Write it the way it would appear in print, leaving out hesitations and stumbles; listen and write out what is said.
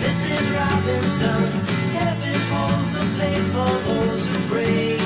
Mrs. Robinson, heaven holds a place for those who pray.